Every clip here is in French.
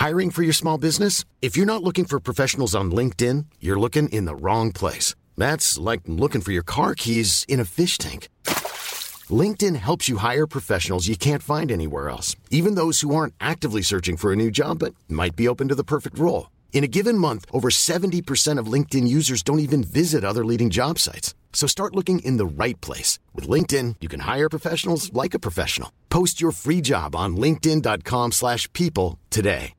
Hiring for your small business? If you're not looking for professionals on LinkedIn, you're looking in the wrong place. That's like looking for your car keys in a fish tank. LinkedIn helps you hire professionals you can't find anywhere else, even those who aren't actively searching for a new job but might be open to the perfect role. In a given month, over 70% of LinkedIn users don't even visit other leading job sites. So start looking in the right place. With LinkedIn, you can hire professionals like a professional. Post your free job on linkedin.com/people today.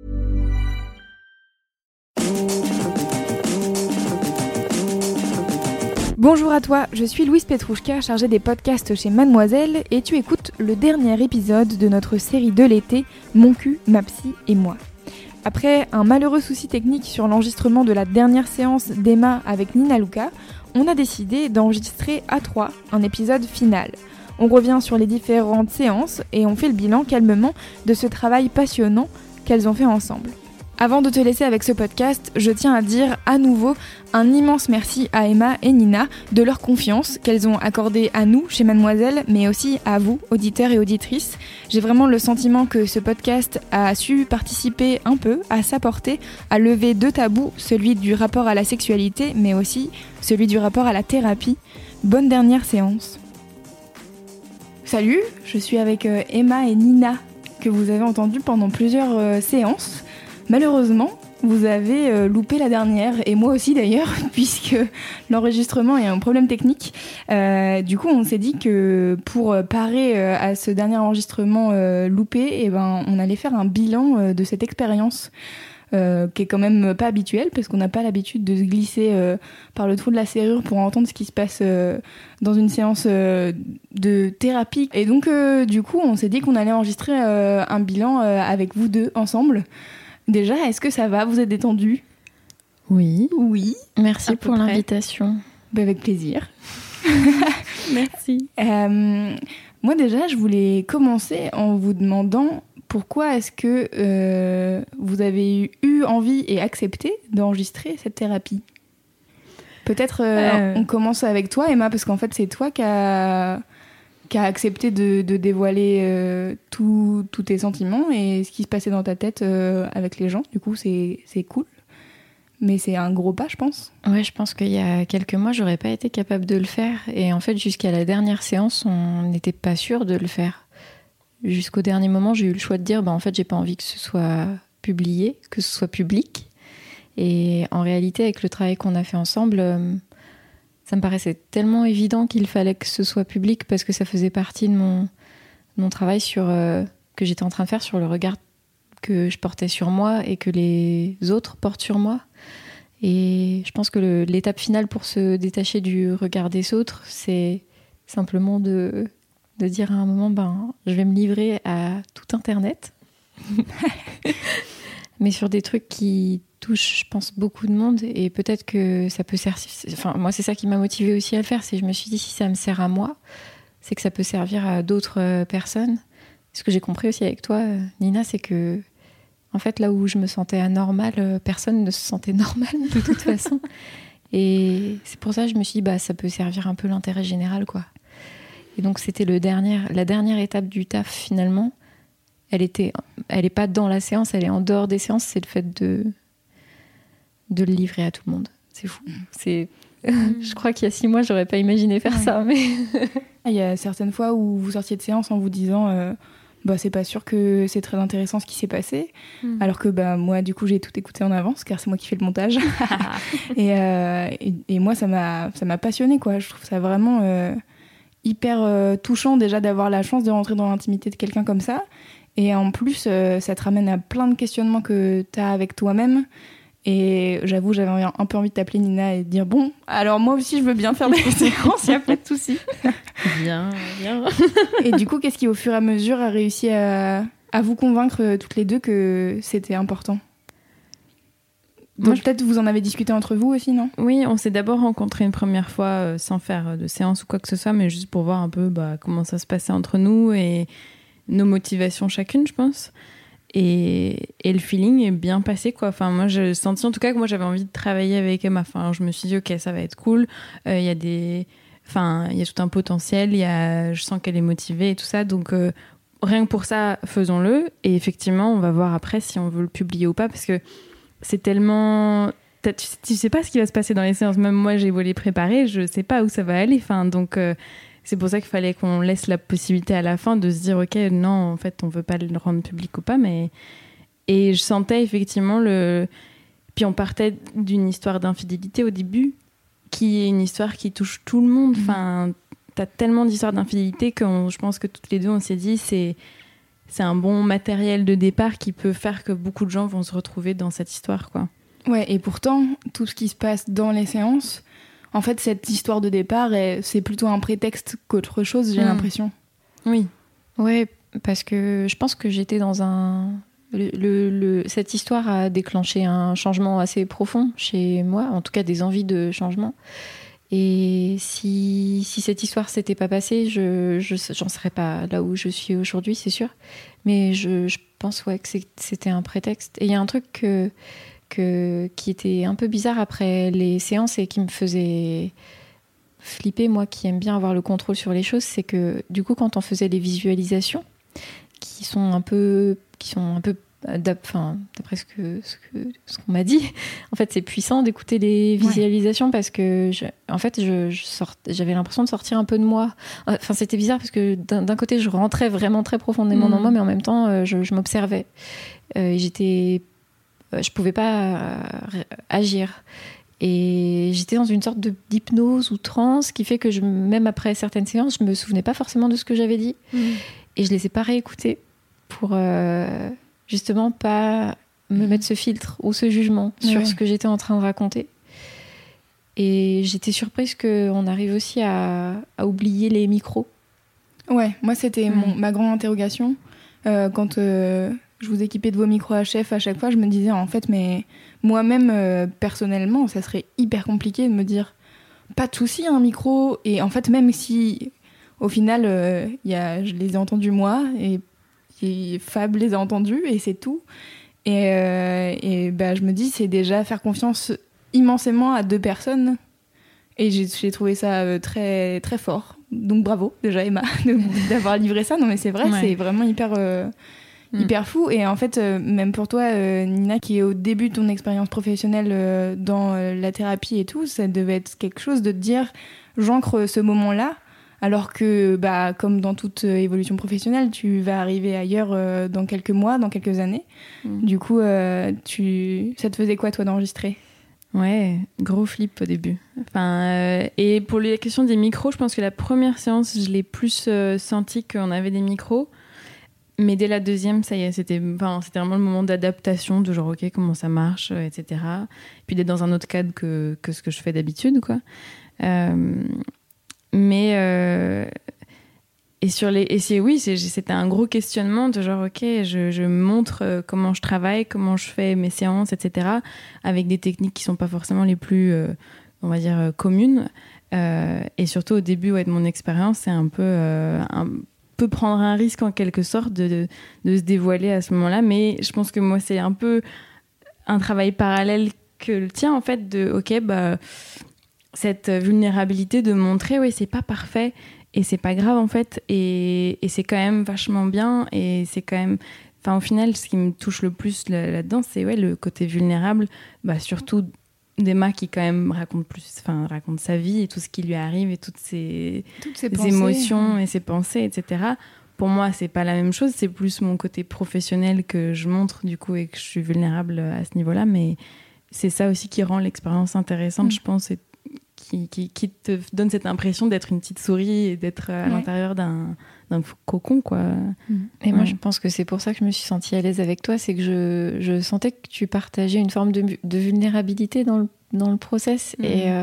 Bonjour à toi, je suis Louise Petrouchka, chargée des podcasts chez Mademoiselle, et tu écoutes le dernier épisode de notre série de l'été, Mon cul, ma psy et moi. Après un malheureux souci technique sur l'enregistrement de la dernière séance d'Emma avec Nina Luca, on a décidé d'enregistrer à 3 un épisode final. On revient sur les différentes séances et on fait le bilan calmement de ce travail passionnant qu'elles ont fait ensemble. Avant de te laisser avec ce podcast, je tiens à dire à nouveau un immense merci à Emma et Nina de leur confiance qu'elles ont accordée à nous chez Mademoiselle, mais aussi à vous, auditeurs et auditrices. J'ai vraiment le sentiment que ce podcast a su participer un peu à sa portée, à lever 2 tabous, celui du rapport à la sexualité, mais aussi celui du rapport à la thérapie. Bonne dernière séance. Salut, je suis avec Emma et Nina, que vous avez entendu pendant plusieurs séances. Malheureusement, vous avez loupé la dernière, et moi aussi d'ailleurs, puisque l'enregistrement est un problème technique. Du coup, on s'est dit que pour parer à ce dernier enregistrement loupé, on allait faire un bilan de cette expérience, qui est quand même pas habituelle, parce qu'on n'a pas l'habitude de se glisser par le trou de la serrure pour entendre ce qui se passe dans une séance de thérapie. Et donc, du coup, on s'est dit qu'on allait enregistrer un bilan avec vous deux ensemble. Déjà, est-ce que ça va ? Vous êtes détendus ? Oui. Oui. Merci pour l'invitation. Avec plaisir. Merci. Moi déjà, je voulais commencer en vous demandant pourquoi est-ce que vous avez eu envie et accepté d'enregistrer cette thérapie ? Peut-être on commence avec toi, Emma, parce qu'en fait, c'est toi qui a accepté de dévoiler tous tes sentiments et ce qui se passait dans ta tête avec les gens. Du coup, c'est cool. Mais c'est un gros pas, je pense. Ouais, je pense qu'il y a quelques mois, j'aurais pas été capable de le faire. Et en fait, jusqu'à la dernière séance, on n'était pas sûr de le faire. Jusqu'au dernier moment, j'ai eu le choix de dire, en fait, j'ai pas envie que ce soit publié, que ce soit public. Et en réalité, avec le travail qu'on a fait ensemble, ça me paraissait tellement évident qu'il fallait que ce soit public parce que ça faisait partie de mon travail que j'étais en train de faire sur le regard que je portais sur moi et que les autres portent sur moi. Et je pense que l'étape finale pour se détacher du regard des autres, c'est simplement de dire à un moment, je vais me livrer à tout Internet. Mais sur des trucs qui touchent, je pense, beaucoup de monde, et peut-être que ça peut servir. Enfin, moi, c'est ça qui m'a motivée aussi à le faire. Je me suis dit, si ça me sert à moi, c'est que ça peut servir à d'autres personnes. Ce que j'ai compris aussi avec toi, Nina, c'est que, en fait, là où je me sentais anormale, personne ne se sentait normale de toute façon. Et c'est pour ça que je me suis dit, ça peut servir un peu l'intérêt général, quoi. Et donc, c'était la dernière étape du taf, finalement. Elle est pas dans la séance, elle est en dehors des séances. C'est le fait de le livrer à tout le monde. C'est fou. Je crois qu'il y a 6 mois, j'aurais pas imaginé faire ça. Mais il y a certaines fois où vous sortiez de séance en vous disant c'est pas sûr que c'est très intéressant ce qui s'est passé. Alors que moi, du coup, j'ai tout écouté en avance, car c'est moi qui fais le montage. et moi, ça m'a passionnée, quoi. Je trouve ça vraiment hyper touchant, déjà, d'avoir la chance de rentrer dans l'intimité de quelqu'un comme ça. Et en plus, ça te ramène à plein de questionnements que tu as avec toi-même. Et j'avoue, j'avais un peu envie de t'appeler Nina et de dire alors moi aussi, je veux bien faire des séances, il n'y a pas de souci. Bien. Et du coup, qu'est-ce qui, au fur et à mesure, a réussi à vous convaincre toutes les deux que c'était important ? Peut-être vous en avez discuté entre vous aussi, non ? Oui, on s'est d'abord rencontrés une première fois sans faire de séance ou quoi que ce soit, mais juste pour voir un peu comment ça se passait entre nous et nos motivations chacune, je pense. Et le feeling est bien passé, quoi. Enfin, moi, j'ai senti en tout cas que moi, j'avais envie de travailler avec Emma. Enfin, je me suis dit, ok, ça va être cool. Il y a tout un potentiel. Je sens qu'elle est motivée et tout ça. Donc, rien que pour ça, faisons-le. Et effectivement, on va voir après si on veut le publier ou pas, parce que c'est tellement... Tu sais pas ce qui va se passer dans les séances. Même moi, j'ai beau les préparer, je sais pas où ça va aller. Enfin, donc, c'est pour ça qu'il fallait qu'on laisse la possibilité à la fin de se dire, ok, non, en fait, on veut pas le rendre public ou pas. Et je sentais effectivement Puis on partait d'une histoire d'infidélité au début, qui est une histoire qui touche tout le monde. Enfin, t'as tellement d'histoires d'infidélité que je pense que toutes les deux, on s'est dit, c'est un bon matériel de départ qui peut faire que beaucoup de gens vont se retrouver dans cette histoire, quoi. Ouais, et pourtant, tout ce qui se passe dans les séances, en fait, cette histoire de départ, c'est plutôt un prétexte qu'autre chose, j'ai l'impression. Oui. Ouais, parce que je pense que j'étais dans un... cette histoire a déclenché un changement assez profond chez moi, en tout cas des envies de changement. Et si cette histoire s'était pas passée, j'en serais pas là où je suis aujourd'hui, c'est sûr. Mais je pense que c'était un prétexte. Et il y a un truc qui était un peu bizarre après les séances et qui me faisait flipper, moi qui aime bien avoir le contrôle sur les choses, c'est que du coup quand on faisait les visualisations qui sont un peu d'après ce qu'on m'a dit, en fait c'est puissant d'écouter les visualisations parce que j'avais l'impression de sortir un peu de moi. Enfin c'était bizarre parce que d'un côté je rentrais vraiment très profondément dans moi, mais en même temps je m'observais et je pouvais pas agir. Et j'étais dans une sorte d'hypnose ou transe qui fait que même après certaines séances, je me souvenais pas forcément de ce que j'avais dit. Et je les ai pas réécoutées pour justement pas me mettre ce filtre ou ce jugement sur ce que j'étais en train de raconter. Et j'étais surprise qu'on arrive aussi à oublier les micros. Ouais, moi c'était ma grande interrogation. Quand je vous équipais de vos micros HF à chaque fois, je me disais en fait, mais moi-même, personnellement, ça serait hyper compliqué de me dire pas de souci, un micro. Et en fait, même si au final, je les ai entendus moi et Fab les a entendus et c'est tout. Et je me dis, c'est déjà faire confiance immensément à deux personnes. Et j'ai trouvé ça très, très fort. Donc bravo déjà Emma d'avoir livré ça. Non mais c'est vrai, c'est vraiment hyper fou. Et en fait, même pour toi, Nina, qui est au début de ton expérience professionnelle dans la thérapie et tout, ça devait être quelque chose de te dire, j'ancre ce moment-là, alors que, comme dans toute évolution professionnelle, tu vas arriver ailleurs dans quelques mois, dans quelques années. Du coup, ça te faisait quoi, toi, d'enregistrer ? Ouais, gros flip au début. Et pour la question des micros, je pense que la première séance, je l'ai plus senti qu'on avait des micros. Mais dès la deuxième, ça y est, c'était vraiment le moment d'adaptation, de genre, ok, comment ça marche, etc. Puis d'être dans un autre cadre que ce que je fais d'habitude, quoi. C'était un gros questionnement de genre, ok, je montre comment je travaille, comment je fais mes séances, etc. avec des techniques qui sont pas forcément les plus, on va dire, communes. Et surtout au début de mon expérience, c'est un peu prendre un risque en quelque sorte de se dévoiler à ce moment-là. Mais je pense que moi, c'est un peu un travail parallèle que le tien, en fait, cette vulnérabilité de montrer, oui, c'est pas parfait et c'est pas grave en fait, et c'est quand même vachement bien, et c'est quand même, au final, ce qui me touche le plus là-dedans, c'est le côté vulnérable, surtout d'Emma qui quand même raconte sa vie et tout ce qui lui arrive et toutes ses émotions et ses pensées, etc. Pour moi, c'est pas la même chose, c'est plus mon côté professionnel que je montre du coup et que je suis vulnérable à ce niveau-là, mais c'est ça aussi qui rend l'expérience intéressante, je pense, et qui te donne cette impression d'être une petite souris et d'être à l'intérieur d'un cocon, quoi. Et moi, je pense que c'est pour ça que je me suis sentie à l'aise avec toi, c'est que je sentais que tu partageais une forme de vulnérabilité dans le process.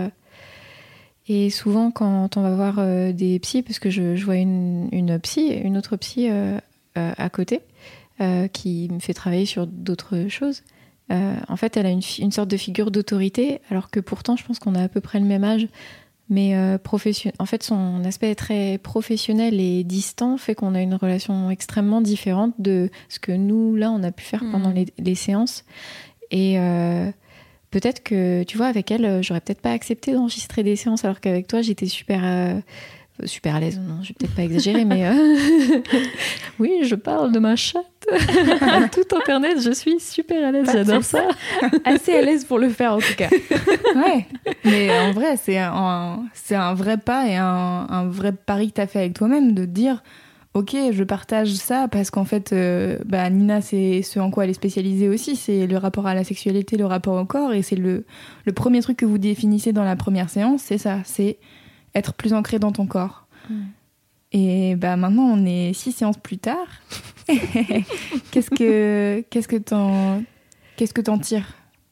Et souvent, quand on va voir des psys, parce que je vois une autre psy à côté, qui me fait travailler sur d'autres choses. En fait, elle a une sorte de figure d'autorité, alors que pourtant, je pense qu'on a à peu près le même âge. Mais en fait, son aspect très professionnel et distant fait qu'on a une relation extrêmement différente de ce que nous, là, on a pu faire pendant les séances. Et peut-être que, tu vois, avec elle, j'aurais peut-être pas accepté d'enregistrer des séances, alors qu'avec toi, j'étais super... super à l'aise, non, je vais peut-être pas exagérer, mais oui, je parle de ma chatte à tout internet, je suis super à l'aise, j'adore ça. Assez à l'aise pour le faire en tout cas. Ouais, mais en vrai, c'est un vrai pas et un vrai pari que t'as fait avec toi-même, de te dire ok, je partage ça parce qu'en fait, Nina, c'est ce en quoi elle est spécialisée aussi, c'est le rapport à la sexualité, le rapport au corps, et c'est le premier truc que vous définissez dans la première séance, c'est ça, c'est être plus ancré dans ton corps. Et maintenant, on est 6 séances plus tard. Qu'est-ce que t'en tires?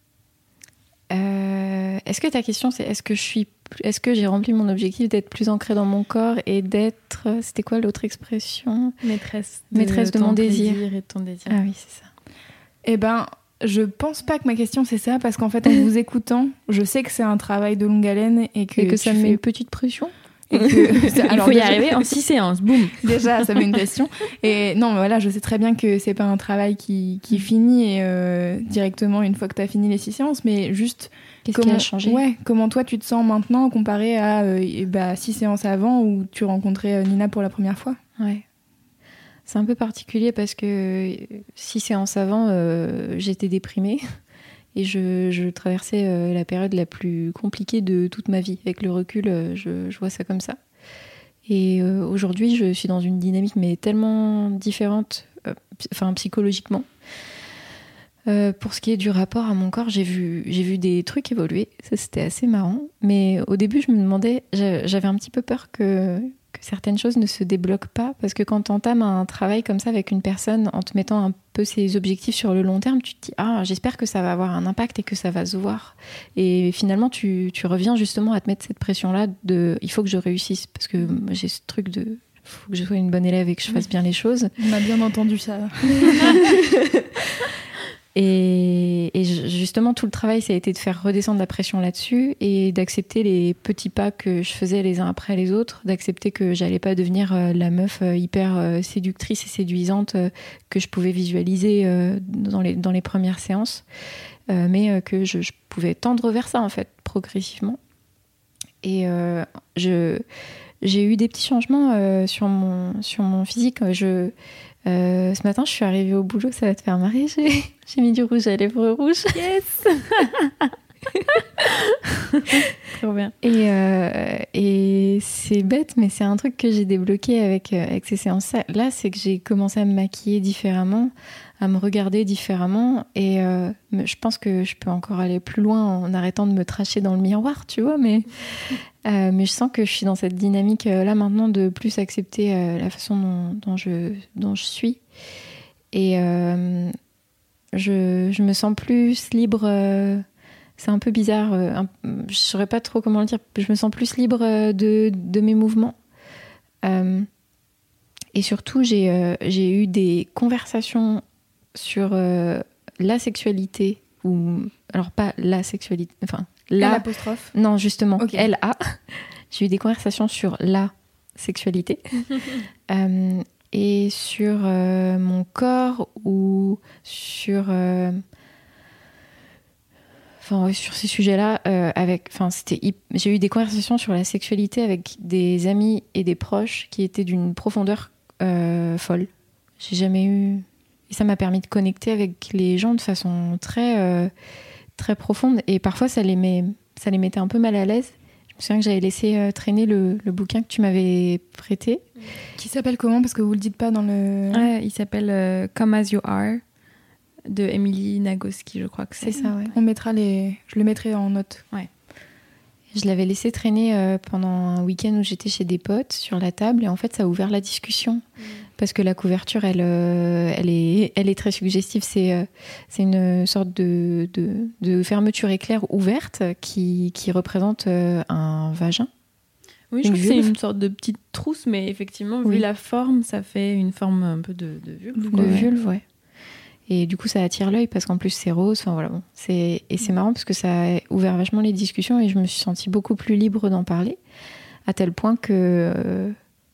Est-ce que ta question, c'est est-ce que j'ai rempli mon objectif d'être plus ancrée dans mon corps et d'être... C'était quoi l'autre expression? Maîtresse de mon désir. Et de ton désir. Ah oui, c'est ça. Je pense pas que ma question c'est ça, parce qu'en fait, en vous écoutant, je sais que c'est un travail de longue haleine et que ça me met une petite pression. Et que, il faut y arriver en 6 séances, boum. Déjà, ça met une pression. Et non, voilà, je sais très bien que c'est pas un travail qui finit directement une fois que t'as fini les 6 séances, mais juste... Qu'est-ce qui a changé? Ouais, comment toi tu te sens maintenant comparé à 6 séances avant où tu rencontrais Nina pour la première fois? Ouais. C'est un peu particulier parce que 6 séances avant, j'étais déprimée et je traversais la période la plus compliquée de toute ma vie. Avec le recul, je vois ça comme ça. Et aujourd'hui, je suis dans une dynamique mais tellement différente, psychologiquement. Pour ce qui est du rapport à mon corps, j'ai vu des trucs évoluer. Ça, c'était assez marrant. Mais au début, je me demandais, j'avais un petit peu peur que certaines choses ne se débloquent pas. Parce que quand tu entames un travail comme ça avec une personne, en te mettant un peu ses objectifs sur le long terme, tu te dis « Ah, j'espère que ça va avoir un impact et que ça va se voir. » Et finalement, tu reviens justement à te mettre cette pression-là de « Il faut que je réussisse. » Parce que j'ai ce truc de « Il faut que je sois une bonne élève et que je fasse bien les choses. » On a bien entendu ça. Et justement, tout le travail, ça a été de faire redescendre la pression là-dessus et d'accepter les petits pas que je faisais les uns après les autres, d'accepter que j'allais pas devenir la meuf hyper séductrice et séduisante que je pouvais visualiser dans les premières séances, mais que je pouvais tendre vers ça, en fait, progressivement. Et j'ai eu des petits changements sur mon physique. Ce matin, je suis arrivée au boulot, ça va te faire marrer. J'ai mis du rouge à lèvres rouges. Yes. Trop bien. Et c'est bête, mais c'est un truc que j'ai débloqué avec ces séances-là. C'est que j'ai commencé à me maquiller différemment, à me regarder différemment. Et je pense que je peux encore aller plus loin en arrêtant de me tracher dans le miroir, tu vois. Mais je sens que je suis dans cette dynamique là maintenant de plus accepter la façon dont je suis. Et je me sens plus libre. C'est un peu bizarre. Je saurais pas trop comment le dire. Je me sens plus libre de mes mouvements. Et surtout, j'ai eu des conversations sur la sexualité. Alors, pas la sexualité. Enfin, l'apostrophe. Non, justement. Okay. L-A. J'ai eu des conversations sur la sexualité. Et sur mon corps ou sur sur ces sujets-là j'ai eu des conversations sur la sexualité avec des amis et des proches qui étaient d'une profondeur folle. J'ai jamais eu, et ça m'a permis de connecter avec les gens de façon très très profonde, et parfois ça les mettait un peu mal à l'aise. Je me souviens que j'avais laissé traîner le bouquin que tu m'avais prêté. Qui s'appelle comment? Parce que vous le dites pas dans le... Il s'appelle Come As You Are, de Emily Nagoski, je crois que c'est. C'est ça, ouais. Je le mettrai en note. Ouais. Je l'avais laissé traîner pendant un week-end où j'étais chez des potes sur la table, et en fait ça a ouvert la discussion. Parce que la couverture, elle est très suggestive. C'est une sorte de fermeture éclair ouverte qui représente un vagin. Oui, je crois que c'est une sorte de petite trousse, mais effectivement, vu la forme, ça fait une forme un peu de vulve. De vulve, ouais. Et du coup, ça attire l'œil parce qu'en plus, c'est rose. Enfin, voilà, bon. Et c'est marrant parce que ça a ouvert vachement les discussions et je me suis sentie beaucoup plus libre d'en parler, à tel point que...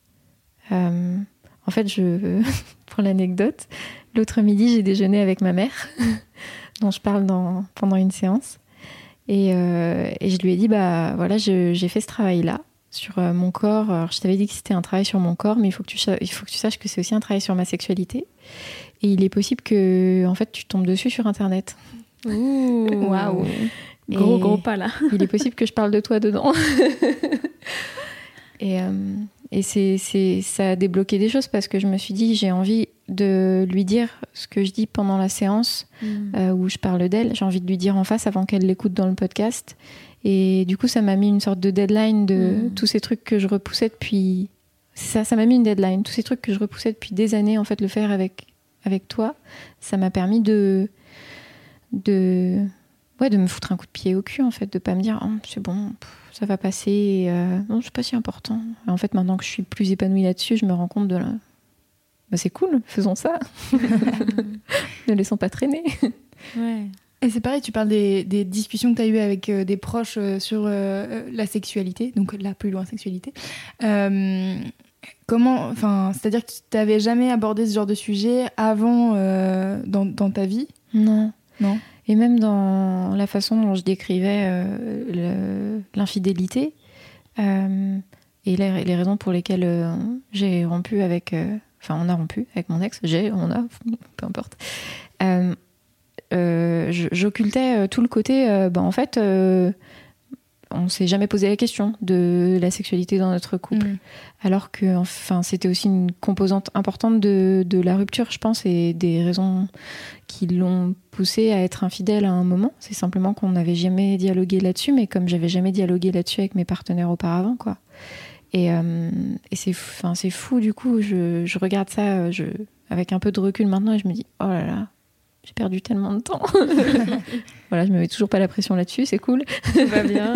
en fait, pour l'anecdote, l'autre midi, j'ai déjeuné avec ma mère, dont je parle pendant une séance. Et je lui ai dit, voilà, j'ai fait ce travail-là. sur mon corps. Alors, je t'avais dit que c'était un travail sur mon corps, mais il faut que tu saches que c'est aussi un travail sur ma sexualité. Et il est possible que, en fait, tu tombes dessus sur Internet. Waouh. Gros pas là. Il est possible que je parle de toi dedans. Et ça a débloqué des choses parce que je me suis dit, j'ai envie de lui dire ce que je dis pendant la séance où je parle d'elle. J'ai envie de lui dire en face avant qu'elle l'écoute dans le podcast. Et du coup, ça m'a mis une sorte de deadline de tous ces trucs que je repoussais depuis... Ça m'a mis une deadline. Tous ces trucs que je repoussais depuis des années, en fait, le faire avec toi, ça m'a permis de me foutre un coup de pied au cul, en fait, de pas me dire oh, c'est bon, ça va passer, non, c'est pas si important. Et en fait, maintenant que je suis plus épanouie là-dessus, je me rends compte de c'est cool, faisons ça. Ne laissons pas traîner. Ouais. Et c'est pareil, tu parles des discussions que tu as eues avec des proches sur la sexualité, donc là, plus loin, sexualité. C'est-à-dire que tu n'avais jamais abordé ce genre de sujet avant dans ta vie ? Non. Non. Et même dans la façon dont je décrivais l'infidélité et les raisons pour lesquelles j'ai rompu avec... on a rompu avec mon ex, peu importe. J'occultais tout le côté... en fait, on s'est jamais posé la question de la sexualité dans notre couple. Alors que c'était aussi une composante importante de la rupture, je pense, et des raisons qui l'ont poussé à être infidèle à un moment. C'est simplement qu'on n'avait jamais dialogué là-dessus, mais comme j'avais jamais dialogué là-dessus avec mes partenaires auparavant, quoi. Et c'est fou, du coup, je regarde ça avec un peu de recul maintenant et je me dis, oh là là, j'ai perdu tellement de temps. Voilà, je me mets toujours pas la pression là-dessus, c'est cool. Ça va bien.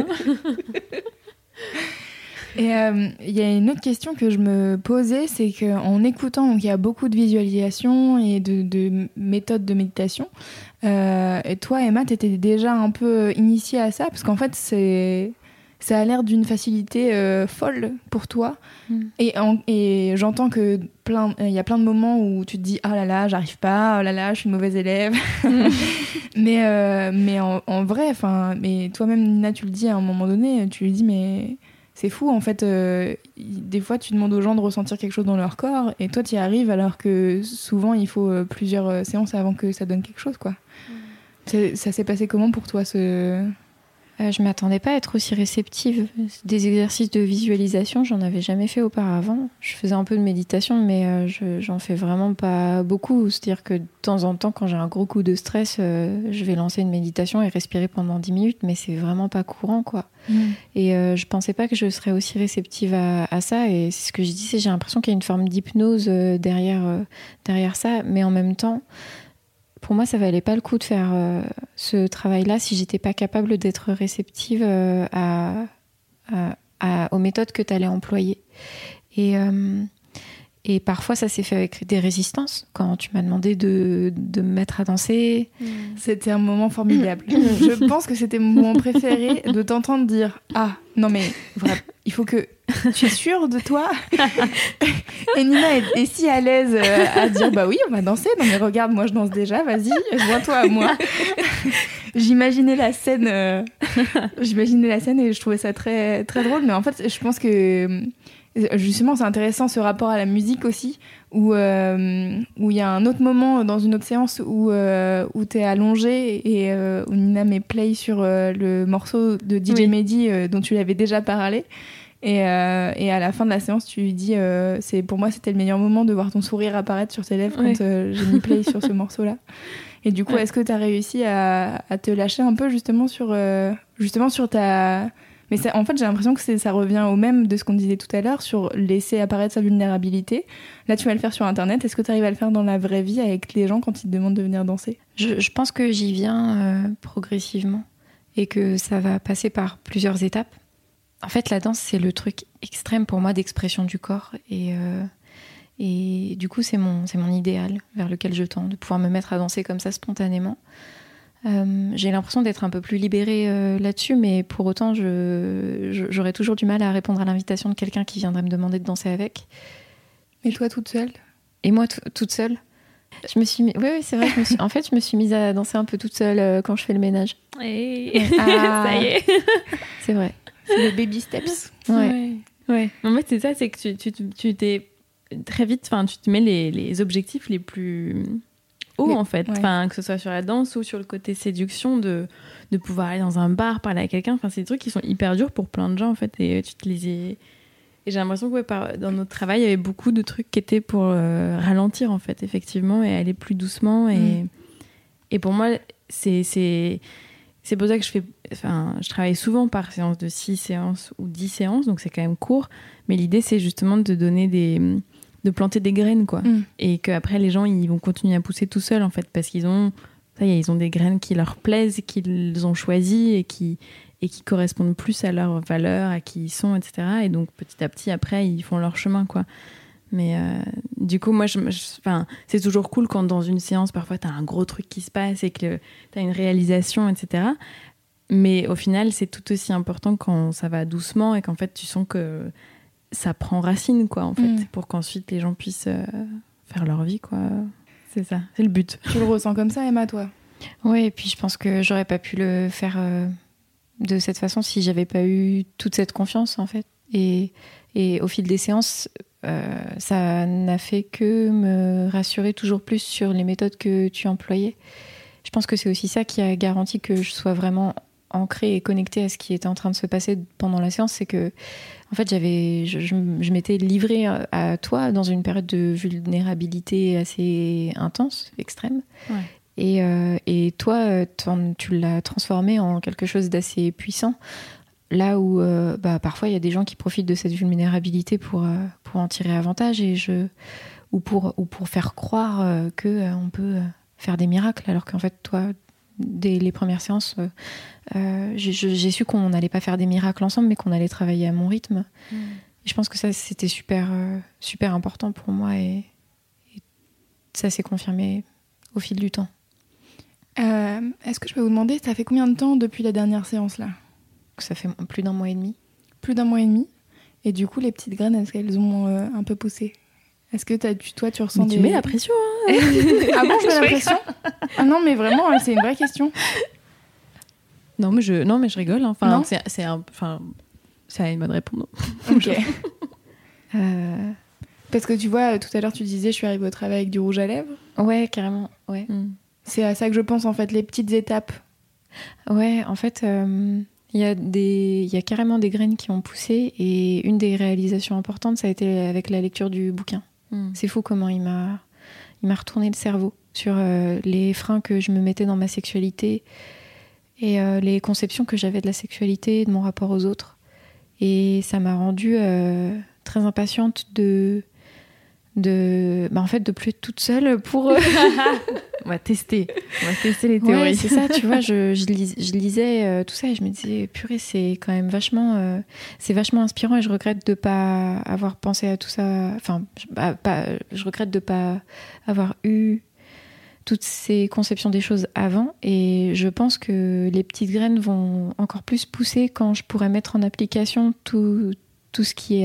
Et il y a une autre question que je me posais, c'est qu'en écoutant, donc il y a beaucoup de visualisation et de méthodes de méditation. Et toi, Emma, t'étais déjà un peu initiée à ça, parce qu'en fait, ça a l'air d'une facilité folle pour toi. Et j'entends que il y a plein de moments où tu te dis oh là là, j'arrive pas, oh là là, je suis une mauvaise élève. mais en vrai, mais toi-même, Nina, tu le dis à un moment donné, tu lui dis mais c'est fou en fait. Des fois, tu demandes aux gens de ressentir quelque chose dans leur corps, et toi, tu y arrives alors que souvent, il faut plusieurs séances avant que ça donne quelque chose, quoi. Ça s'est passé comment pour toi Je m'attendais pas à être aussi réceptive. Des exercices de visualisation, j'en avais jamais fait auparavant. Je faisais un peu de méditation, mais j'en fais vraiment pas beaucoup. C'est-à-dire que de temps en temps, quand j'ai un gros coup de stress, je vais lancer une méditation et respirer pendant 10 minutes, mais c'est vraiment pas courant, quoi. Et je pensais pas que je serais aussi réceptive à ça. Et c'est ce que je disais, j'ai l'impression qu'il y a une forme d'hypnose derrière ça, mais en même temps, pour moi, ça valait pas le coup de faire ce travail-là si j'étais pas capable d'être réceptive aux méthodes que tu allais employer. Et parfois, ça s'est fait avec des résistances. Quand tu m'as demandé de me mettre à danser. C'était un moment formidable. Je pense que c'était mon moment préféré, de t'entendre dire « Ah, non mais, vraiment, il faut que... Tu es sûre de toi ?» Et Nina est si à l'aise à dire « Bah oui, on va danser. Non mais regarde, moi je danse déjà, vas-y, joins-toi à moi. » J'imaginais la scène et je trouvais ça très, très drôle. Mais en fait, je pense que... Justement, c'est intéressant ce rapport à la musique aussi, où il y a un autre moment dans une autre séance où t'es allongée et où Nina met play sur le morceau de DJ Mehdi dont tu l'avais déjà parlé. Et à la fin de la séance, tu lui dis pour moi, c'était le meilleur moment de voir ton sourire apparaître sur tes lèvres quand j'ai mis play sur ce morceau-là. Et du coup, est-ce que tu as réussi à te lâcher un peu justement sur ta... Mais en fait, j'ai l'impression que ça revient au même de ce qu'on disait tout à l'heure sur laisser apparaître sa vulnérabilité. Là, tu vas le faire sur Internet. Est-ce que tu arrives à le faire dans la vraie vie avec les gens quand ils te demandent de venir danser ? Je pense que j'y viens progressivement et que ça va passer par plusieurs étapes. En fait, la danse, c'est le truc extrême pour moi d'expression du corps. Et du coup, c'est mon idéal vers lequel je tends, de pouvoir me mettre à danser comme ça spontanément. J'ai l'impression d'être un peu plus libérée là-dessus, mais pour autant, j'aurais toujours du mal à répondre à l'invitation de quelqu'un qui viendrait me demander de danser avec. Et toi, toute seule ? Et moi, toute seule. Je me suis oui, c'est vrai. Je me suis mise à danser un peu toute seule quand je fais le ménage. Ça y est. C'est vrai. C'est les baby steps. Ouais. Ouais. En fait, c'est ça, c'est que tu t'es très vite, enfin, tu te mets les objectifs les plus hauts, en fait. Enfin, que ce soit sur la danse ou sur le côté séduction, de pouvoir aller dans un bar, parler à quelqu'un. Enfin, c'est des trucs qui sont hyper durs pour plein de gens, en fait. Et tu te les et j'ai l'impression que dans notre travail, il y avait beaucoup de trucs qui étaient pour ralentir, en fait, effectivement, et aller plus doucement. Et pour moi, c'est pour ça que je travaille souvent par séance de 6 séances ou 10 séances, donc c'est quand même court. Mais l'idée, c'est justement de donner de planter des graines, quoi. Et qu'après, les gens, ils vont continuer à pousser tout seuls, en fait, parce qu'ils ont des graines qui leur plaisent, qu'ils ont choisies et qui correspondent plus à leurs valeurs, à qui ils sont, etc. Et donc, petit à petit, après, ils font leur chemin, quoi. Mais du coup, moi, c'est toujours cool quand dans une séance, parfois, t'as un gros truc qui se passe et que t'as une réalisation, etc. Mais au final, c'est tout aussi important quand ça va doucement et qu'en fait, tu sens que ça prend racine, quoi, en fait, pour qu'ensuite les gens puissent faire leur vie, quoi. C'est ça, c'est le but. Tu le ressens comme ça, Emma, toi? Ouais, et puis je pense que j'aurais pas pu le faire de cette façon si j'avais pas eu toute cette confiance, en fait. Et au fil des séances, ça n'a fait que me rassurer toujours plus sur les méthodes que tu employais. Je pense que c'est aussi ça qui a garanti que je sois vraiment ancrée et connectée à ce qui était en train de se passer pendant la séance. C'est que, en fait, je m'étais livrée à toi dans une période de vulnérabilité assez intense, extrême. Ouais. Et toi, tu l'as transformé en quelque chose d'assez puissant. Là où parfois il y a des gens qui profitent de cette vulnérabilité pour en tirer avantage ou pour faire croire qu'on peut faire des miracles, alors qu'en fait toi, dès les premières séances, j'ai su qu'on n'allait pas faire des miracles ensemble, mais qu'on allait travailler à mon rythme. Et je pense que ça, c'était super important pour moi, et ça s'est confirmé au fil du temps. Est-ce que je peux vous demander, ça fait combien de temps depuis la dernière séance là? Ça fait plus d'1 mois et demi. Plus d'1 mois et demi. Et du coup, les petites graines, est-ce qu'elles ont un peu poussé? Est-ce que toi, tu ressens tu mets la pression, hein. Ah bon, je mets la pression? Ah non, mais vraiment, c'est une vraie question. Non, mais je rigole. Hein. Enfin, c'est à une bonne réponse. Ok. Parce que tu vois, tout à l'heure, tu disais, je suis arrivée au travail avec du rouge à lèvres. Ouais, carrément. Ouais. C'est à ça que je pense, en fait, les petites étapes. Ouais, en fait... Il y a carrément des graines qui ont poussé, et une des réalisations importantes, ça a été avec la lecture du bouquin. C'est fou comment il m'a retourné le cerveau sur les freins que je me mettais dans ma sexualité et les conceptions que j'avais de la sexualité, de mon rapport aux autres. Et ça m'a rendue très impatiente de plus être toute seule pour... On va tester les théories. Ouais, c'est ça, tu vois, je lisais tout ça et je me disais, purée, c'est quand même vachement inspirant, et je regrette de pas avoir pensé à tout ça. Enfin, je regrette de pas avoir eu toutes ces conceptions des choses avant, et je pense que les petites graines vont encore plus pousser quand je pourrai mettre en application tout ce qui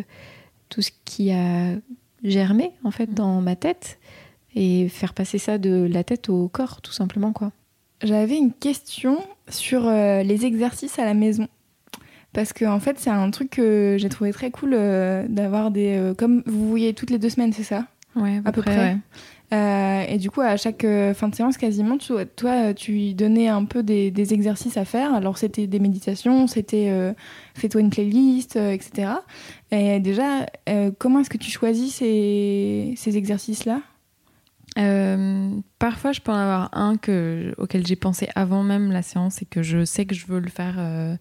a germé, en fait, dans ma tête, et faire passer ça de la tête au corps, tout simplement, quoi. J'avais une question sur les exercices à la maison. Parce que, en fait, c'est un truc que j'ai trouvé très cool d'avoir des... comme vous voyez toutes les 2 semaines, c'est ça? Ouais, à peu près. Ouais. Et du coup, à chaque fin de séance, quasiment, toi, tu donnais un peu des exercices à faire. Alors, c'était des méditations, c'était fais-toi une playlist, etc. Et déjà, comment est-ce que tu choisis ces exercices-là? Parfois je peux en avoir un auquel j'ai pensé avant même la séance et que je sais que je veux le faire,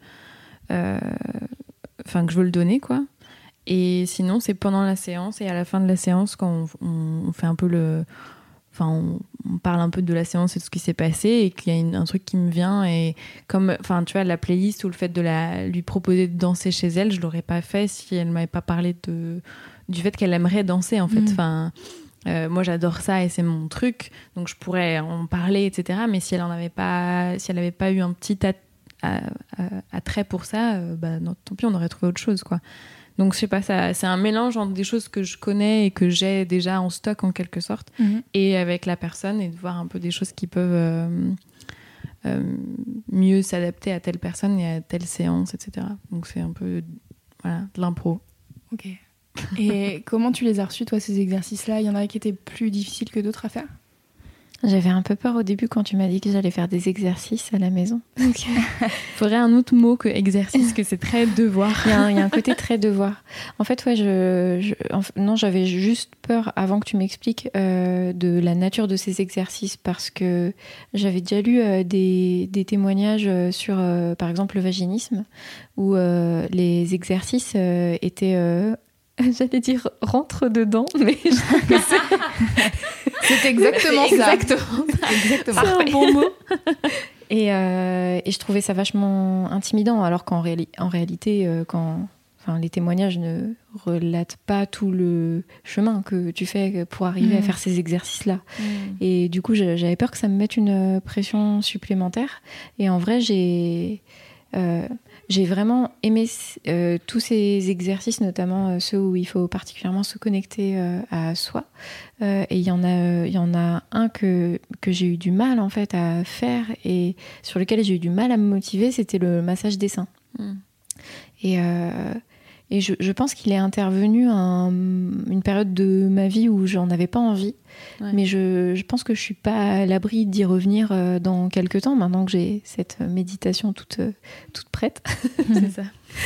que je veux le donner, quoi. Et sinon c'est pendant la séance et à la fin de la séance, quand on fait un peu on parle un peu de la séance et de ce qui s'est passé, et qu'il y a un truc qui me vient, et comme, tu vois, la playlist ou le fait de lui proposer de danser chez elle, je l'aurais pas fait si elle m'avait pas parlé du fait qu'elle aimerait danser, en fait. Moi j'adore ça et c'est mon truc, donc je pourrais en parler, etc. Mais si elle avait pas eu un petit attrait pour ça, non, tant pis, on aurait trouvé autre chose, quoi. Donc je sais pas, c'est un mélange entre des choses que je connais et que j'ai déjà en stock, en quelque sorte, et avec la personne, et de voir un peu des choses qui peuvent mieux s'adapter à telle personne et à telle séance, etc. Donc c'est un peu de l'impro. Ok. Et comment tu les as reçus, toi, ces exercices-là? Il y en a qui étaient plus difficiles que d'autres à faire? J'avais un peu peur au début quand tu m'as dit que j'allais faire des exercices à la maison. Il faudrait un autre mot que exercice, que c'est très devoir. Il y a un côté très devoir. En fait, ouais, non, j'avais juste peur, avant que tu m'expliques, de la nature de ces exercices, parce que j'avais déjà lu des témoignages sur, par exemple, le vaginisme, où les exercices étaient... j'allais dire rentre dedans, mais c'est exactement ça. Exactement. C'est un bon mot. Et je trouvais ça vachement intimidant, alors qu'en réalité, les témoignages ne relatent pas tout le chemin que tu fais pour arriver à faire ces exercices-là. Et du coup, j'avais peur que ça me mette une pression supplémentaire. Et en vrai, j'ai vraiment aimé tous ces exercices, notamment ceux où il faut particulièrement se connecter à soi. Et il y en a un que j'ai eu du mal en fait à faire et sur lequel j'ai eu du mal à me motiver, c'était le massage des seins. Et je pense qu'il est intervenu à une période de ma vie où j'en avais pas envie. Ouais. Mais je pense que je suis pas à l'abri d'y revenir dans quelques temps, maintenant que j'ai cette méditation toute prête. C'est ça.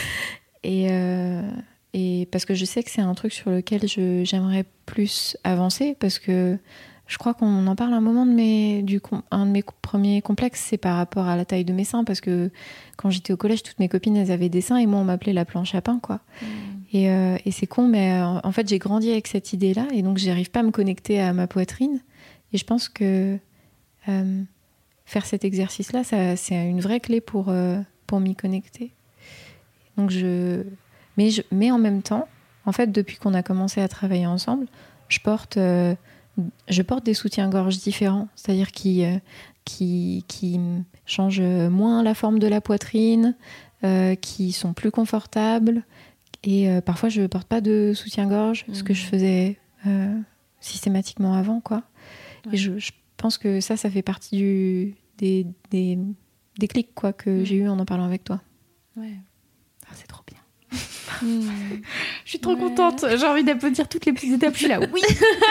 Et parce que je sais que c'est un truc sur lequel j'aimerais plus avancer, parce que je crois qu'on en parle un moment un de mes premiers complexes, c'est par rapport à la taille de mes seins, parce que quand j'étais au collège, toutes mes copines, elles avaient des seins et moi, on m'appelait la planche à pain, quoi. Et c'est con, mais en fait, j'ai grandi avec cette idée-là et donc, j'arrive pas à me connecter à ma poitrine. Et je pense que faire cet exercice-là, c'est une vraie clé pour m'y connecter. Donc, mais en même temps, en fait, depuis qu'on a commencé à travailler ensemble, je porte des soutiens-gorge différents, c'est-à-dire qui changent moins la forme de la poitrine, qui sont plus confortables. Et parfois, je ne porte pas de soutien-gorge, ce que je faisais systématiquement avant, quoi. Ouais. Et je pense que ça fait partie des clics, quoi, que j'ai eu en parlant avec toi. Ouais. Ah, c'est trop bien. Je suis trop contente. J'ai envie d'applaudir toutes les petites étapes. Je suis là, oui,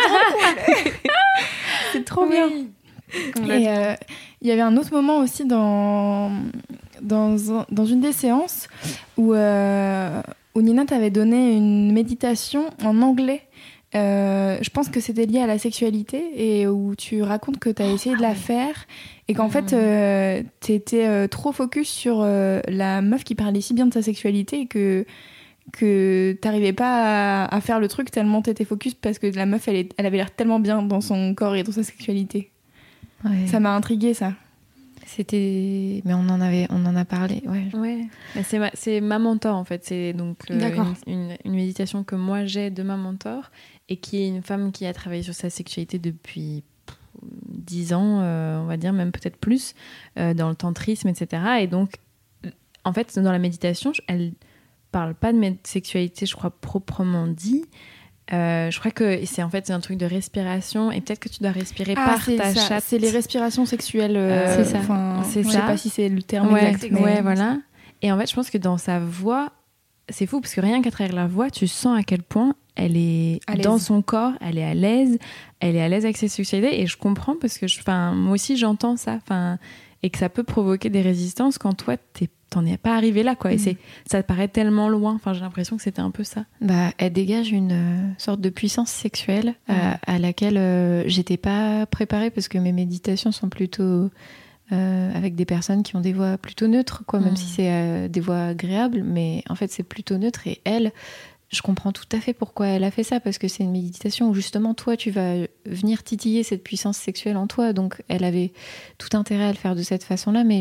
c'est trop bien. Et il y avait un autre moment aussi dans une des séances où Nina t'avait donné une méditation en anglais. Je pense que c'était lié à la sexualité et où tu racontes que tu as essayé de la faire et qu'en fait t'étais trop focus sur la meuf qui parlait si bien de sa sexualité et que t'arrivais pas à faire le truc tellement t'étais focus parce que la meuf elle avait l'air tellement bien dans son corps et dans sa sexualité. Ouais. Ça m'a intriguée, ça. Mais on en a parlé, ouais. C'est ma mentor en fait, c'est donc une méditation que moi j'ai de ma mentor et qui est une femme qui a travaillé sur sa sexualité depuis 10 ans, on va dire, même peut-être plus, dans le tantrisme, etc. Et donc, en fait, dans la méditation, elle parle pas de sexualité, je crois, proprement dit. Je crois que c'est un truc de respiration et peut-être que tu dois respirer par ta chatte. C'est les respirations sexuelles. C'est ça. Je sais pas si c'est le terme exact. Mais... Ouais, voilà. Et en fait, je pense que dans sa voix, c'est fou parce que rien qu'à travers la voix, tu sens à quel point elle est dans son corps, elle est à l'aise avec sa sexualité. Et je comprends parce que moi aussi j'entends ça. Et que ça peut provoquer des résistances quand toi t'en es pas arrivé là, quoi. Et ça te paraît tellement loin. J'ai l'impression que c'était un peu ça. Elle dégage une sorte de puissance sexuelle à laquelle j'étais pas préparée parce que mes méditations sont plutôt avec des personnes qui ont des voix plutôt neutres, quoi. Même si c'est des voix agréables, mais en fait c'est plutôt neutre. Et elle, je comprends tout à fait pourquoi elle a fait ça, parce que c'est une méditation où justement toi tu vas venir titiller cette puissance sexuelle en toi, donc elle avait tout intérêt à le faire de cette façon-là, mais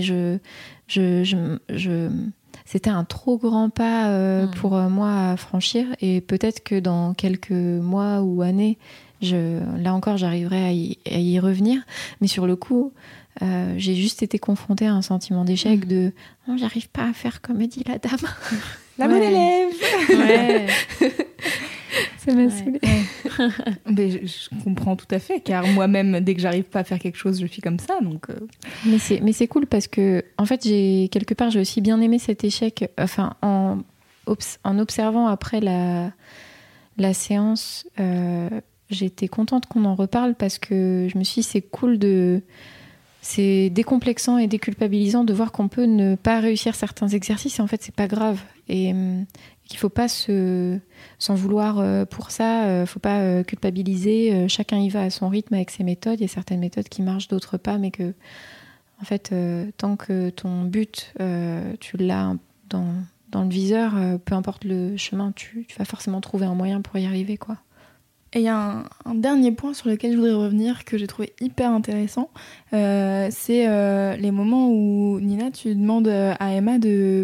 c'était un trop grand pas pour moi à franchir, et peut-être que dans quelques mois ou années, là encore j'arriverai à y revenir, mais sur le coup j'ai juste été confrontée à un sentiment d'échec de oh, j'arrive pas à faire comme dit la dame. La bonne élève. Ouais. Ça m'a saoulée. Mais je comprends tout à fait, car moi-même, dès que j'arrive pas à faire quelque chose, je suis comme ça. Donc Mais c'est cool parce que, en fait, j'ai aussi bien aimé cet échec, en observant après la séance, j'étais contente qu'on en reparle parce que je me suis dit c'est cool c'est décomplexant et déculpabilisant de voir qu'on peut ne pas réussir certains exercices et en fait c'est pas grave et qu'il faut pas s'en vouloir pour ça, faut pas culpabiliser, chacun y va à son rythme avec ses méthodes, il y a certaines méthodes qui marchent, d'autres pas, mais que en fait tant que ton but tu l'as dans le viseur, peu importe le chemin, tu vas forcément trouver un moyen pour y arriver, quoi. Et il y a un dernier point sur lequel je voudrais revenir que j'ai trouvé hyper intéressant, c'est les moments où Nina, tu demandes à Emma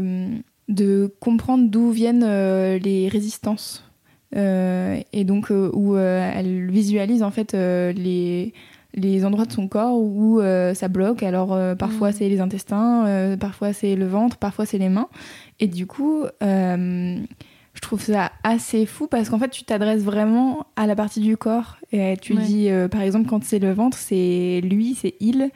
de comprendre d'où viennent les résistances. Et donc où elle visualise en fait les endroits de son corps où ça bloque. Alors parfois c'est les intestins, parfois c'est le ventre, parfois c'est les mains. Et du coup, je trouve ça assez fou parce qu'en fait tu t'adresses vraiment à la partie du corps et tu dis par exemple quand c'est le ventre c'est lui, c'est il.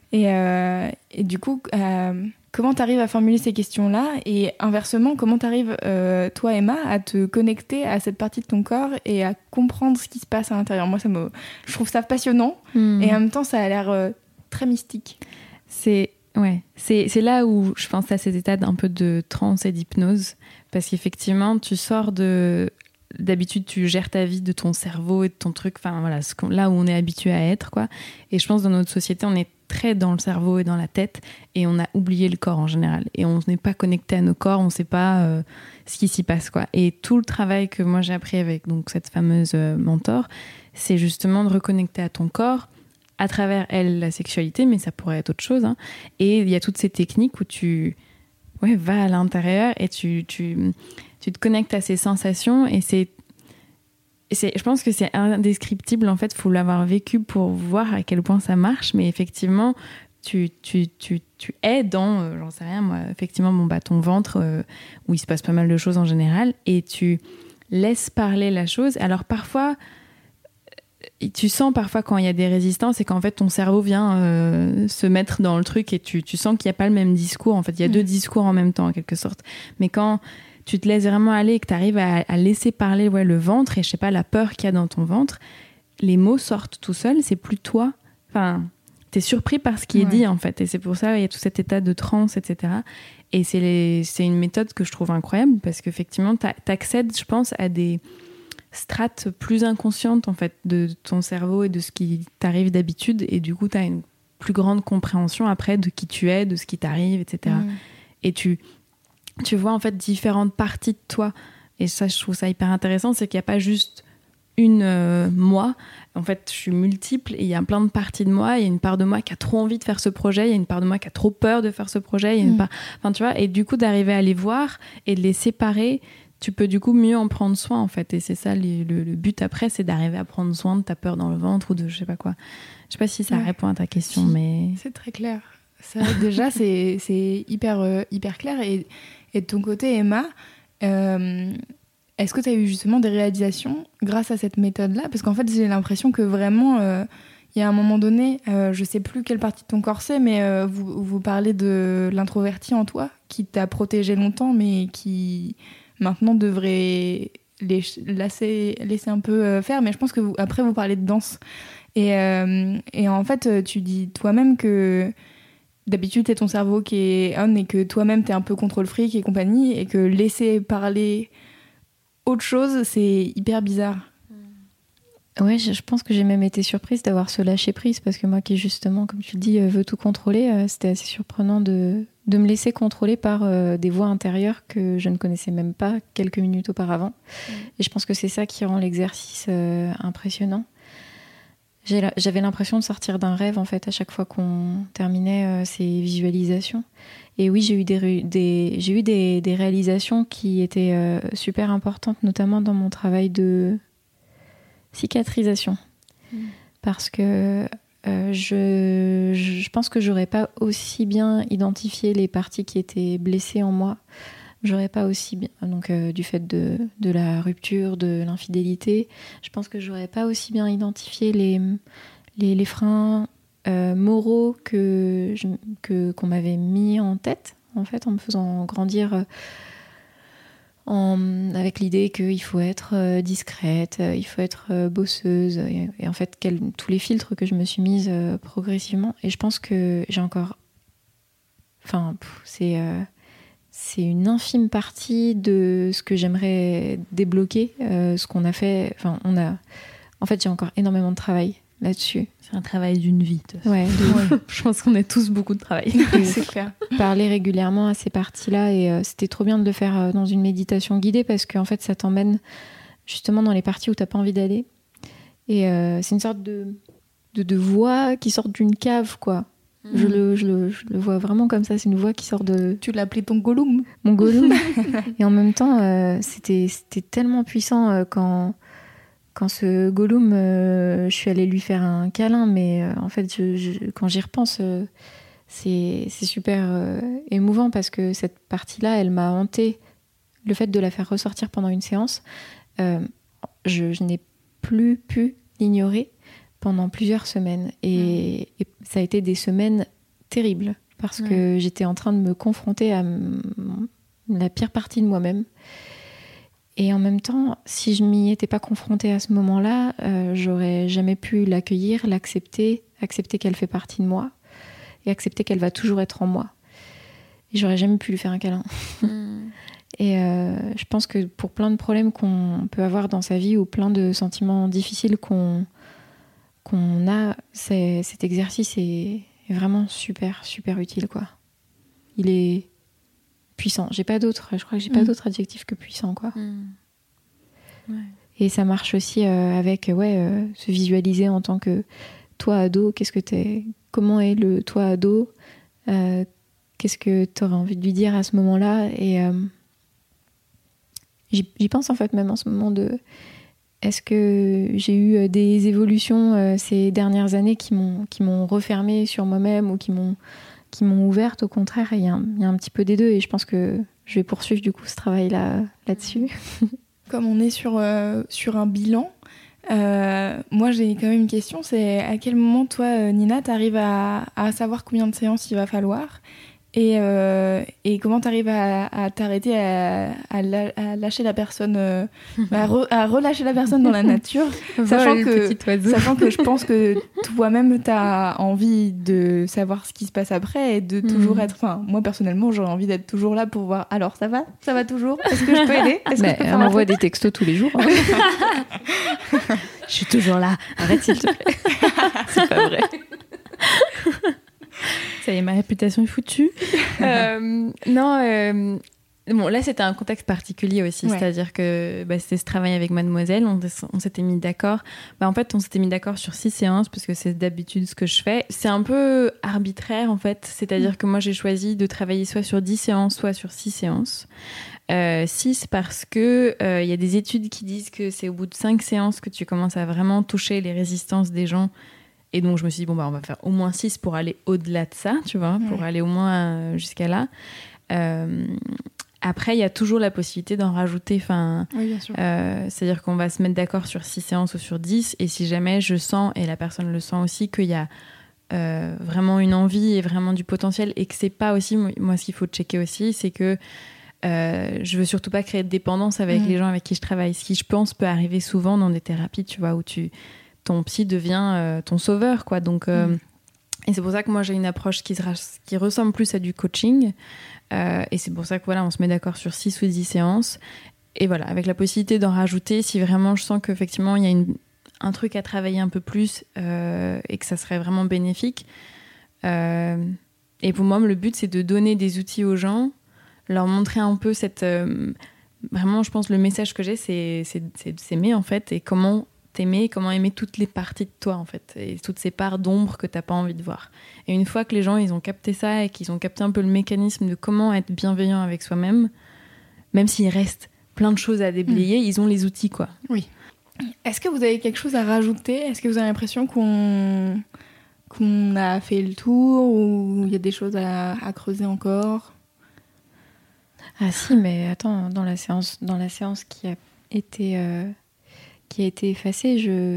Et du coup comment t'arrives à formuler ces questions-là et inversement comment t'arrives toi Emma à te connecter à cette partie de ton corps et à comprendre ce qui se passe à l'intérieur. Moi je trouve ça passionnant et en même temps ça a l'air très mystique. C'est là où je pense à ces états un peu de transe et d'hypnose. Parce qu'effectivement, tu sors d'habitude, tu gères ta vie de ton cerveau et de ton truc, enfin voilà, là où on est habitué à être, quoi. Et je pense que dans notre société, on est très dans le cerveau et dans la tête et on a oublié le corps en général. Et on n'est pas connecté à nos corps, on ne sait pas ce qui s'y passe, quoi. Et tout le travail que moi j'ai appris avec donc, cette fameuse mentor, c'est justement de reconnecter à ton corps à travers, elle, la sexualité, mais ça pourrait être autre chose. Hein. Et il y a toutes ces techniques où tu vas à l'intérieur et tu te connectes à ces sensations et je pense que c'est indescriptible, en fait, il faut l'avoir vécu pour voir à quel point ça marche, mais effectivement, tu es dans, j'en sais rien moi, effectivement, ton ventre, où il se passe pas mal de choses en général, et tu laisses parler la chose. Alors parfois, tu sens parfois quand il y a des résistances et qu'en fait ton cerveau vient se mettre dans le truc et tu sens qu'il n'y a pas le même discours. En fait, il y a deux discours en même temps, en quelque sorte. Mais quand tu te laisses vraiment aller et que tu arrives à laisser parler le ventre et je sais pas, la peur qu'il y a dans ton ventre, les mots sortent tout seuls, c'est plus toi. Enfin, t'es surpris par ce qui est dit, en fait. Et c'est pour ça qu'il y a tout cet état de transe, etc. Et c'est une méthode que je trouve incroyable parce qu'effectivement, t'accèdes, je pense, à des strates plus inconscientes en fait de ton cerveau et de ce qui t'arrive d'habitude et du coup t'as une plus grande compréhension après de qui tu es, de ce qui t'arrive, etc. Et tu vois en fait différentes parties de toi et ça je trouve ça hyper intéressant, c'est qu'il n'y a pas juste une moi, en fait je suis multiple et il y a plein de parties de moi, il y a une part de moi qui a trop envie de faire ce projet, il y a une part de moi qui a trop peur de faire ce projet, il y a une part... enfin tu vois, et du coup d'arriver à les voir et de les séparer, tu peux du coup mieux en prendre soin en fait, et c'est ça le but après, c'est d'arriver à prendre soin de ta peur dans le ventre ou de je sais pas quoi. Je sais pas si ça répond à ta question, mais c'est très clair. Ça, déjà c'est hyper clair. Et de ton côté Emma, est-ce que tu as eu justement des réalisations grâce à cette méthode-là? Parce qu'en fait j'ai l'impression que vraiment il y a un moment donné, je sais plus quelle partie de ton corps c'est, mais vous parlez de l'introverti en toi qui t'a protégé longtemps mais qui maintenant devrait laisser un peu faire. Mais je pense que après vous parlez de danse et en fait tu dis toi-même que d'habitude c'est ton cerveau qui est on et que toi-même t'es un peu contrôle freak et compagnie et que laisser parler autre chose c'est hyper bizarre. Ouais, je pense que j'ai même été surprise d'avoir ce lâcher prise parce que moi qui justement, comme tu le dis, veux tout contrôler, c'était assez surprenant de me laisser contrôler par des voix intérieures que je ne connaissais même pas quelques minutes auparavant. Et je pense que c'est ça qui rend l'exercice impressionnant. J'avais l'impression de sortir d'un rêve en fait à chaque fois qu'on terminait ces visualisations. Et oui, j'ai eu des réalisations qui étaient super importantes, notamment dans mon travail de cicatrisation. Parce que je pense que j'aurais pas aussi bien identifié les parties qui étaient blessées en moi. J'aurais pas aussi bien, donc du fait de la rupture, de l'infidélité, je pense que j'aurais pas aussi bien identifié les freins moraux qu'on m'avait mis en tête, en fait, en me faisant grandir avec l'idée qu'il faut être discrète, il faut être bosseuse, et en fait tous les filtres que je me suis mise progressivement. Et je pense que j'ai encore... Enfin, c'est une infime partie de ce que j'aimerais débloquer, ce qu'on a fait. Enfin, en fait, j'ai encore énormément de travail là-dessus. C'est un travail d'une vie. Ouais. Je pense qu'on a tous beaucoup de travail. C'est clair. Parler régulièrement à ces parties-là, et c'était trop bien de le faire dans une méditation guidée, parce qu'en fait, ça t'emmène justement dans les parties où t'as pas envie d'aller. Et c'est une sorte de voix qui sort d'une cave, quoi. Je le vois vraiment comme ça. C'est une voix qui sort de... Tu l'as appelé ton Gollum. Mon Gollum. Et en même temps, c'était tellement puissant quand ce Gollum, je suis allée lui faire un câlin, mais en fait, quand j'y repense, c'est super émouvant, parce que cette partie-là, elle m'a hantée. Le fait de la faire ressortir pendant une séance, je n'ai plus pu l'ignorer pendant plusieurs semaines. Et ça a été des semaines terribles, parce que j'étais en train de me confronter à la pire partie de moi-même. Et en même temps, si je m'y étais pas confrontée à ce moment-là, j'aurais jamais pu l'accueillir, l'accepter, accepter qu'elle fait partie de moi, et accepter qu'elle va toujours être en moi. Et j'aurais jamais pu lui faire un câlin. Et je pense que pour plein de problèmes qu'on peut avoir dans sa vie, ou plein de sentiments difficiles qu'on a, cet exercice est vraiment super, super utile, quoi. Il est puissant. Je crois que j'ai pas d'autre adjectif que puissant, quoi. Ouais. Et ça marche aussi avec se visualiser en tant que toi ado. Comment est le toi ado, qu'est-ce que tu aurais envie de lui dire à ce moment-là. Et j'y pense en fait même en ce moment de... Est-ce que j'ai eu des évolutions ces dernières années qui m'ont refermée sur moi-même, ou qui m'ont ouverte? Au contraire, il y a un petit peu des deux, et je pense que je vais poursuivre du coup ce travail là-dessus. Comme on est sur un bilan, moi j'ai quand même une question, c'est à quel moment toi, Nina, t'arrives à savoir combien de séances il va falloir, et comment t'arrives à t'arrêter, à lâcher la personne, à relâcher la personne dans la nature, sachant que je pense que toi-même t'as envie de savoir ce qui se passe après, et de toujours être... Enfin, moi personnellement, j'aurais envie d'être toujours là pour voir. Alors ça va toujours? Est-ce que je peux aider? Elle m'envoie des textos tous les jours. Je suis toujours là. Arrête s'il te plaît. C'est pas vrai. Ça y est, ma réputation est foutue. Bon, là, c'était un contexte particulier aussi. Ouais. C'est-à-dire que c'était ce travail avec Mademoiselle. On s'était mis d'accord. En fait, on s'était mis d'accord sur 6 séances, parce que c'est d'habitude ce que je fais. C'est un peu arbitraire, en fait. C'est-à-dire que moi, j'ai choisi de travailler soit sur 10 séances, soit sur 6 séances. 6 parce que y a des études qui disent que c'est au bout de 5 séances que tu commences à vraiment toucher les résistances des gens. Et donc, je me suis dit, on va faire au moins 6 pour aller au-delà de ça, tu vois, pour aller au moins jusqu'à là. Après, il y a toujours la possibilité d'en rajouter. Oui, bien sûr. C'est-à-dire qu'on va se mettre d'accord sur 6 séances ou sur 10. Et si jamais je sens, et la personne le sent aussi, qu'il y a vraiment une envie et vraiment du potentiel, et que c'est pas aussi... Moi, ce qu'il faut checker aussi, c'est que je veux surtout pas créer de dépendance avec les gens avec qui je travaille. Ce qui, je pense, peut arriver souvent dans des thérapies, tu vois, où ton psy devient ton sauveur, quoi. Donc, et c'est pour ça que moi, j'ai une approche qui ressemble plus à du coaching. Et c'est pour ça que voilà, on se met d'accord sur 6 ou 10 séances. Et voilà, avec la possibilité d'en rajouter si vraiment je sens qu'effectivement, il y a un truc à travailler un peu plus et que ça serait vraiment bénéfique. Et pour moi, le but, c'est de donner des outils aux gens, leur montrer un peu cette... vraiment, je pense, le message que j'ai, c'est s'aimer, en fait, et comment t'aimer, comment aimer toutes les parties de toi, en fait, et toutes ces parts d'ombre que t'as pas envie de voir. Et une fois que les gens, ils ont capté ça, et qu'ils ont capté un peu le mécanisme de comment être bienveillant avec soi-même, même s'il reste plein de choses à déblayer, ils ont les outils, quoi. Oui. Est-ce que vous avez quelque chose à rajouter ? Est-ce que vous avez l'impression qu'on a fait le tour, ou il y a des choses à creuser encore ? Ah si, mais attends, dans la séance qui a été effacée,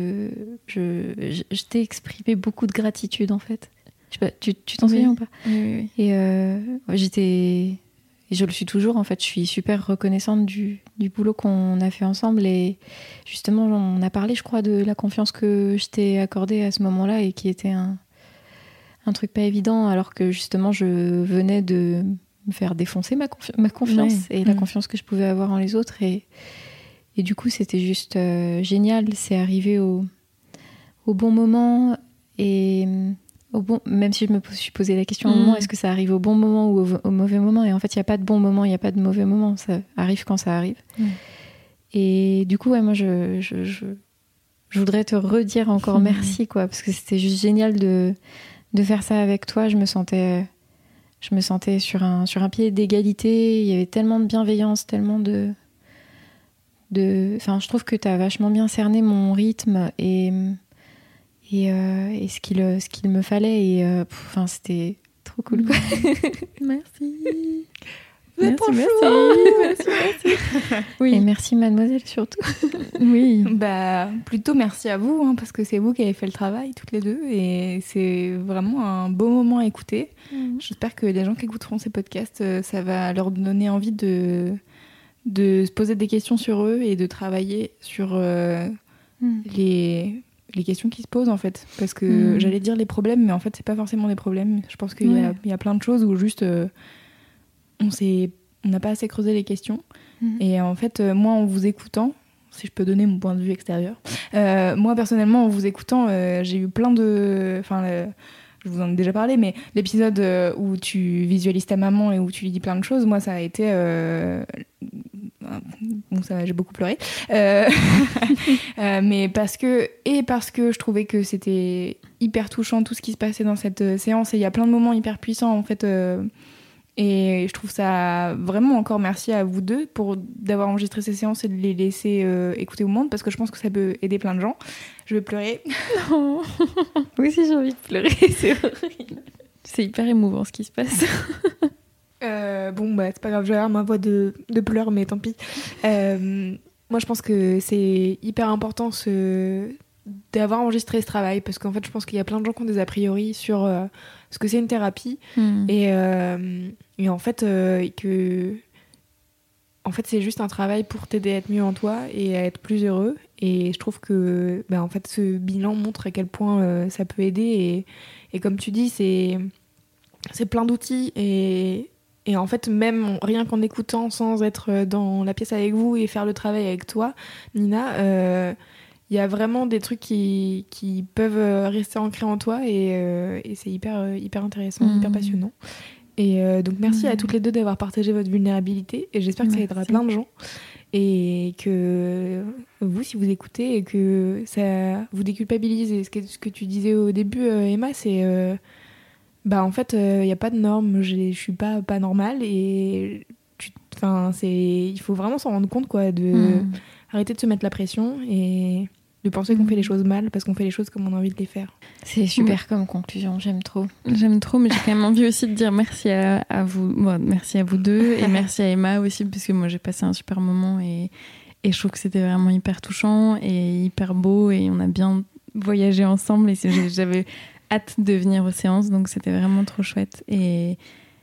je t'ai exprimé beaucoup de gratitude, en fait. Je sais pas, tu t'en souviens ou pas ? Oui. Et j'étais je le suis toujours. En fait, je suis super reconnaissante du boulot qu'on a fait ensemble. Et justement, on a parlé, je crois, de la confiance que je t'ai accordée à ce moment-là et qui était un truc pas évident, alors que justement, je venais de me faire défoncer ma confiance et la confiance que je pouvais avoir en les autres. Et du coup, c'était juste génial. C'est arrivé au bon moment et même si je me suis posé la question au moment, est-ce que ça arrive au bon moment ou au mauvais moment? Et en fait, il n'y a pas de bon moment, il n'y a pas de mauvais moment. Ça arrive quand ça arrive. Et du coup, moi, je voudrais te redire encore merci, quoi, parce que c'était juste génial de faire ça avec toi. Je me sentais sur un pied d'égalité. Il y avait tellement de bienveillance, tellement enfin, je trouve que tu as vachement bien cerné mon rythme et ce qu'il me fallait. Et enfin, c'était trop cool, quoi. Merci. Merci. Oui. Et merci mademoiselle surtout. Oui. Plutôt merci à vous, parce que c'est vous qui avez fait le travail toutes les deux et c'est vraiment un beau moment à écouter. J'espère que les gens qui écouteront ces podcasts, ça va leur donner envie de se poser des questions sur eux et de travailler sur les questions qui se posent, en fait, parce que j'allais dire les problèmes, mais en fait c'est pas forcément des problèmes. Je pense qu'il y a plein de choses où juste on n'a pas assez creusé les questions. Et en fait, moi, en vous écoutant, si je peux donner mon point de vue extérieur, moi, personnellement, en vous écoutant, j'ai eu plein de... je vous en ai déjà parlé, mais l'épisode où tu visualises ta maman et où tu lui dis plein de choses, moi, ça a été... j'ai beaucoup pleuré. Mais parce que je trouvais que c'était hyper touchant, tout ce qui se passait dans cette séance. Et il y a plein de moments hyper puissants, en fait... Et je trouve ça vraiment encore merci à vous deux d'avoir enregistré ces séances et de les laisser écouter au monde, parce que je pense que ça peut aider plein de gens. Je vais pleurer. Non. Moi aussi j'ai envie de pleurer, c'est horrible. C'est hyper émouvant ce qui se passe. C'est pas grave, je vais avoir ma voix de pleurs, mais tant pis. Moi je pense que c'est hyper important d'avoir enregistré ce travail, parce qu'en fait je pense qu'il y a plein de gens qui ont des a priori sur ce que c'est une thérapie et en fait c'est juste un travail pour t'aider à être mieux en toi et à être plus heureux. Et je trouve que en fait ce bilan montre à quel point ça peut aider et comme tu dis c'est plein d'outils et en fait même rien qu'en écoutant sans être dans la pièce avec vous et faire le travail avec toi Nina, il y a vraiment des trucs qui peuvent rester ancrés en toi et c'est hyper intéressant, hyper passionnant. Et donc merci à toutes les deux d'avoir partagé votre vulnérabilité et j'espère que ça aidera plein de gens et que vous, si vous écoutez, et que ça vous déculpabilise. Et ce que tu disais au début, Emma, c'est en fait il n'y a pas de normes, je suis pas normale et il faut vraiment s'en rendre compte, quoi, de arrêter de se mettre la pression et de penser qu'on fait les choses mal parce qu'on fait les choses comme on a envie de les faire. C'est super comme conclusion, j'aime trop. J'aime trop, mais j'ai quand même envie aussi de dire merci à vous, merci à vous deux et merci à Emma aussi, parce que moi j'ai passé un super moment et je trouve que c'était vraiment hyper touchant et hyper beau et on a bien voyagé ensemble et j'avais hâte de venir aux séances, donc c'était vraiment trop chouette. Et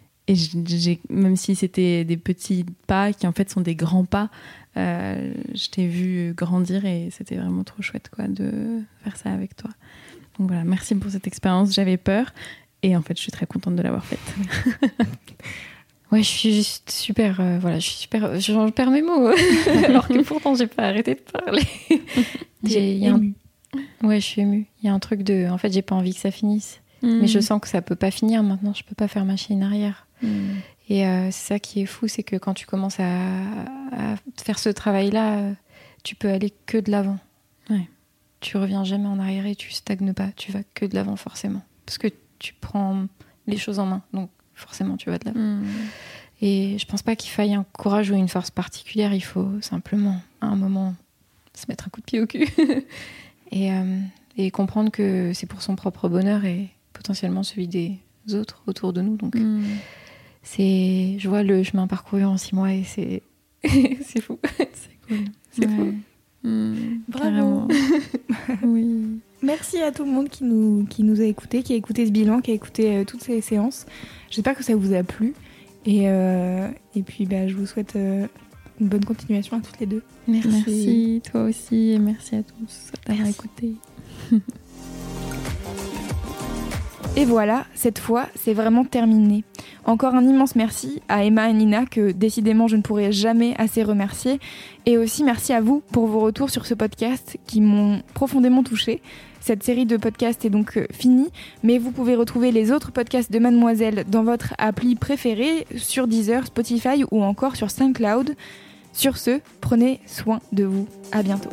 même si c'était des petits pas qui en fait sont des grands pas, je t'ai vu grandir et c'était vraiment trop chouette, quoi, de faire ça avec toi. Donc voilà, merci pour cette expérience. J'avais peur et en fait je suis très contente de l'avoir faite. Ouais, je suis juste super, je perds mes mots alors que pourtant j'ai pas arrêté de parler. Ouais, je suis émue. Il y a un truc en fait, j'ai pas envie que ça finisse. Mais je sens que ça peut pas finir maintenant, je peux pas faire machine arrière. Et c'est ça qui est fou, c'est que quand tu commences à faire ce travail-là, tu peux aller que de l'avant. Ouais. Tu reviens jamais en arrière et tu stagnes pas, tu vas que de l'avant forcément. Parce que tu prends les choses en main, donc forcément tu vas de l'avant. Et je pense pas qu'il faille un courage ou une force particulière, il faut simplement à un moment se mettre un coup de pied au cul et comprendre que c'est pour son propre bonheur et potentiellement celui des autres autour de nous. Donc je vois le chemin parcouru en 6 mois et c'est c'est fou. C'est cool. C'est fou. Bravo. Oui. Merci à tout le monde qui nous a écoutés, qui a écouté ce bilan, qui a écouté toutes ces séances. J'espère que ça vous a plu Et puis je vous souhaite une bonne continuation à toutes les deux. Merci, toi aussi, et merci à tous d'avoir écouté. Et voilà, cette fois, c'est vraiment terminé. Encore un immense merci à Emma et Nina, que décidément je ne pourrai jamais assez remercier. Et aussi merci à vous pour vos retours sur ce podcast qui m'ont profondément touchée. Cette série de podcasts est donc finie, mais vous pouvez retrouver les autres podcasts de Mademoiselle dans votre appli préférée, sur Deezer, Spotify ou encore sur SoundCloud. Sur ce, prenez soin de vous. À bientôt.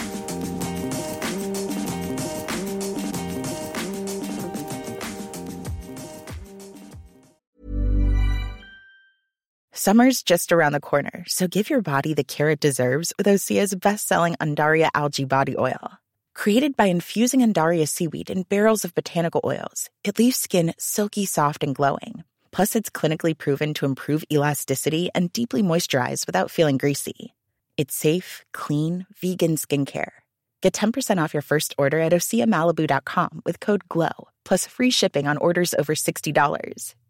Summer's just around the corner, so give your body the care it deserves with Osea's best-selling Undaria Algae Body Oil. Created by infusing Undaria seaweed in barrels of botanical oils, it leaves skin silky soft and glowing. Plus, it's clinically proven to improve elasticity and deeply moisturize without feeling greasy. It's safe, clean, vegan skincare. Get 10% off your first order at OseaMalibu.com with code GLOW, plus free shipping on orders over $60.